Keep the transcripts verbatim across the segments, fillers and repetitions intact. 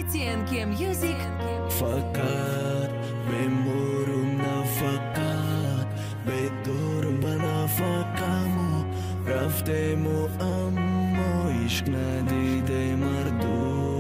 تي ان كي ميوزك. فقط بمرم نفقات بدورم بنفقامو رفتمو اما عشق ندیده مردم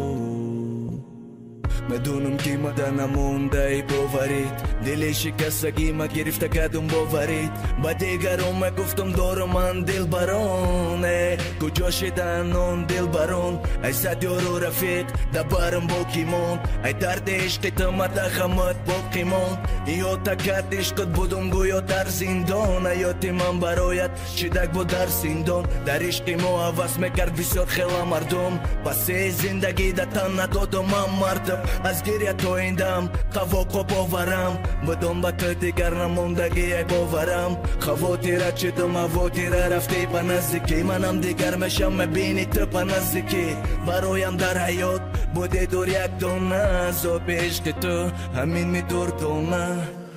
مدونم که مدنم اونده باورید دل شکستگی ما گرفته کدوم باورید با دیگرم گفتم دور من دل برانه کجا شدن اون دل بران ای صد یارو رفیق دبارم باقی موند ای درد عشق تمت خمت باقی موند یا تکت عشقت بودم گویا در زندان حیات من برایت چیدک بود در زندان در عشق ما عوض میکرد بسیار خیلی مردم پس زندگی ده تن ندادم من مردم از گریه تو ایندم قواقا باورم بدون با تو دیگر نموندگی یک باورم خواتیره چیدم خواتیره رفتی پا نزدیکی منم دیگر میشم مبینی تو پا نزدیکی برایم در حیات بوده دور یک دونه زوب عشق تو همین می دور دونه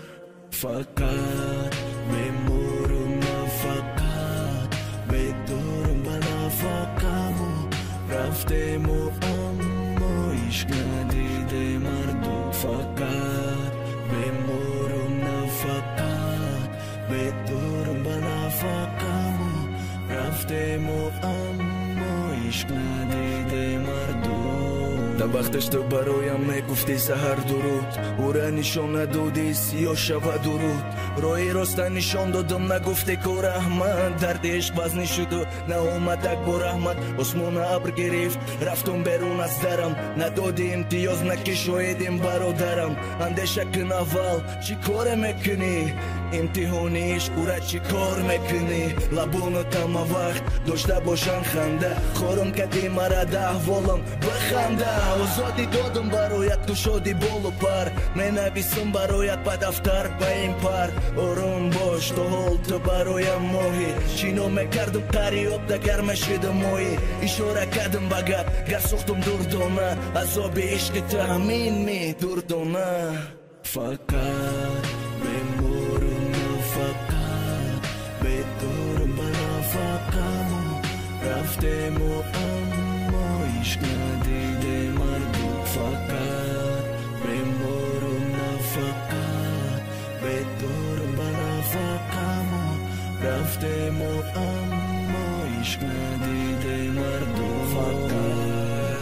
فقط بمرم نفقات بدورم بنفقامو رفتمو اما عشق ندیده مردم فقط بمرم نفقات بدورم بنفقامو رفتمو اما عشق ندیده مردم در وقتش تو برایم میگفتی سحر درود او را نشان ندادی سیاه شود درود رای راست نشان دادم نگفتی که رحمت درد عشق باز نشد و نه اومدک با رحمت آسمان ابر گرفت رفتم بیرون از درم ندادی امتیاز نکی شایدیم برادرم اندیشه کن اول چی کار میکنی امتحانی عشق او را چی کار میکنی لبونت هم وقت داشته باشن خنده خورم کدی مرا ده احوالم بخنده آزادی دادم برایت تو شدی بول و پر مینویسم برایت با دفتر با این پر آروم باش تو حال تو برایم ماهی چینو میکردم قریب دگر مشیدم ماهی اشاره کردم بگب گر سختم دردانه عذاب عشق تو همین می دردانه فقط بمرم نفقات بدورم بنفقامو رفتمو اما عشق ندیده مردم فقط بمرم نفقات بدورم بنفقامو رفتمو اما عشق ندیده مردم فقط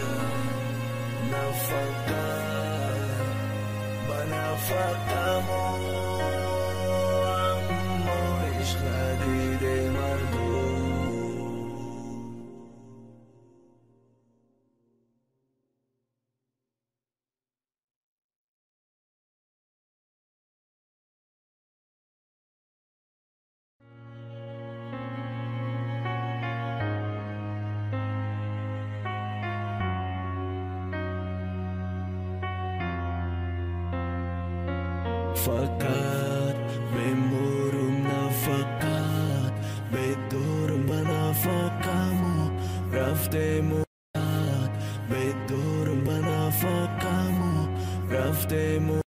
نفقات بنفقامو اما عشق ندیده مردم فقط بمرم نفقات بدورم بنفقامو رفتمو بدورم بنفقامو رفتمو